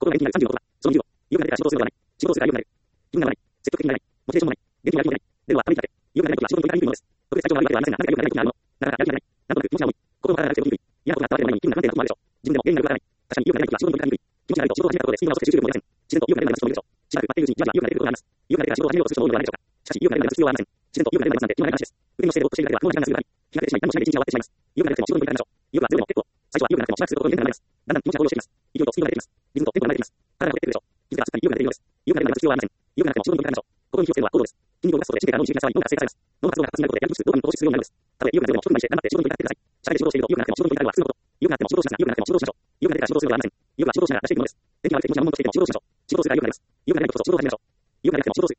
が現金になる30のことだ。その20を、意欲が出たら仕事をするのではない。仕事をするから意欲が出る。気分がない。積極的にならない。モチベーションもない。現金がある気分もない。では、ためにだけ。意欲が出ないことは仕事に取り組むものです。特別体調が悪いわけではありませんが、何か意欲が出ないことがあるもの。だから、やる気が出ない。なんとなく気持ちが重い。心の体がなくてもいい。嫌なことがあったわけでもないのに気分が不安定なこともあるでしょう。自分でも原因がよくわからない。確かに意欲が出ないことは仕事に取り組みにくい。気持ちがないと仕事を始めたことでスピードが落ちて集中力も得ません。自然と意欲が出るまでの人もいるでしょう。しばらく待っているうちにじわじわ意欲が出ることがあります。意欲が出たら仕事を始めようとする人も多いのではないでしょうか。しかし意欲が出るまで待つ必要はありません。自然と意欲が出るまで待つなんて気のない話です。腕の姿勢でぼーっとしているだけではこの時間がすぐに日が出てしまい何もしないで一日が終わってしまいます。意欲が出ても仕事に取り組みましょう。意欲が強いでも結構。最初は意欲がなくてもしばらくすることに変化があります。だんだん気持ちが高揚してきます。勢いとスピードが出てきます。リズムとテンポが出てきます。体がほてってくるでしょう。気づけばすっかり意欲が出ているようです。意欲が出るまで待つ必要はありません。意欲がなくても仕事に取り組みましょう。心に気をつけるのは行動です。筋肉を動かすことで神経が脳に循環され脳が活性化されます。脳が活動が活発になることでやる気質、ドーパミンを放出するようになるのです。たとえ意欲が出るでも職場にして黙って仕事に取り掛かってください。社会で仕事をしていると意欲がなくても仕事に取り掛かるのは普通のこと。意欲があっても仕事をしますが、意欲がなくても仕事をしましょう。意欲が出たら仕事をするのではありません。意欲は仕事をしながら出していくものです。天気が悪くて気持ちが悶々としていても仕事をしましょう。仕事をするが意欲が出ます。意欲が出ないことと仕事を始めましょう。意欲がなくても仕事をする。